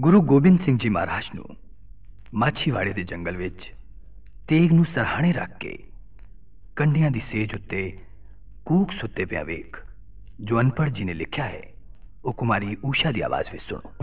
गुरु गोबिंद सिंह जी महाराज नूं माछीवाड़े दे जंगल विच तेग नूं सरहाणे रख के कंढियां दी सेज उत्ते कूक सुत्ते पिया वेख जो अनपढ़ जी ने लिखा है वो कुमारी ऊषा दी आवाज विच सुनो।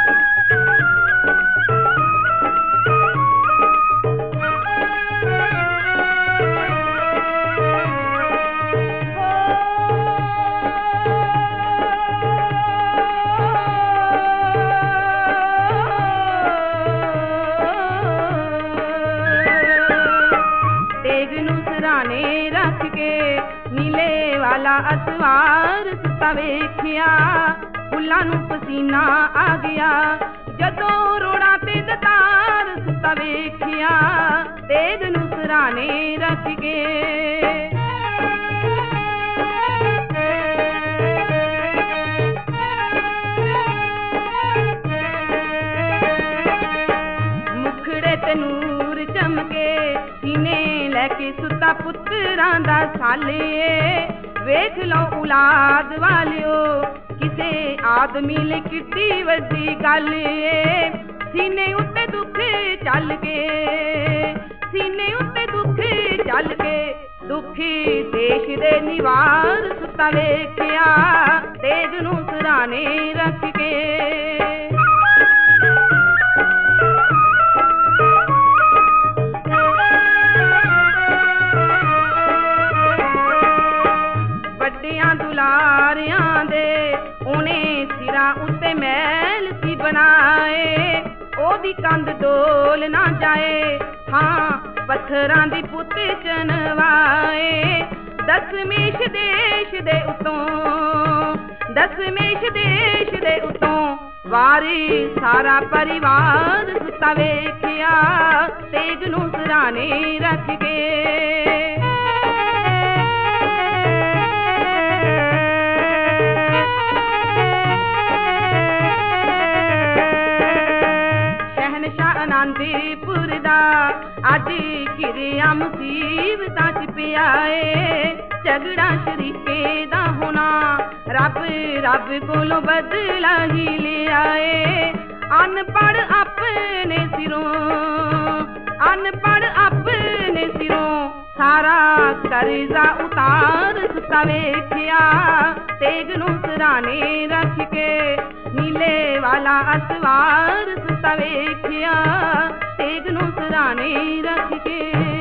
रख के नीले वाला अतवार सुता वेखिया फुल्लां नूं पसीना आ गया जदों रोड़ा ते दतार सुता वेखिया तेग नूं सराने रख के। मुखड़े ते नूर चमके सीने लैके सुता पुत्रां दा साले वेख लो औलाद वालियो किसे आदमी ले किड्डी वड्डी गल सीने उत्ते दुख चल के सीने उत्ते दुख चल के दुखी देश दे निवार सुता वेखिया तेग नूं सराने रख के। दुलारियां दे ओने सिरा उत्ते महल सी बनाए ओदी कंध डोल ना जाए हाँ पत्थरां दी पुत चनवाए दसमेश देश दे उतों वारी सारा परिवार सुता वेखिया तेग नूं सराने रख के। आनंदपुर दा अज घिरिया मुसीबतां च पिया झगड़ा शरीके दा होना रब रब कोलों बदला ही लिया अनपढ़ अपने सिरों सारा कर्जा उतार सुता वेखिया तेग नूं सराने रख के नीले वाला अतवार सुता वेखिया तेग नूं सराने रख के।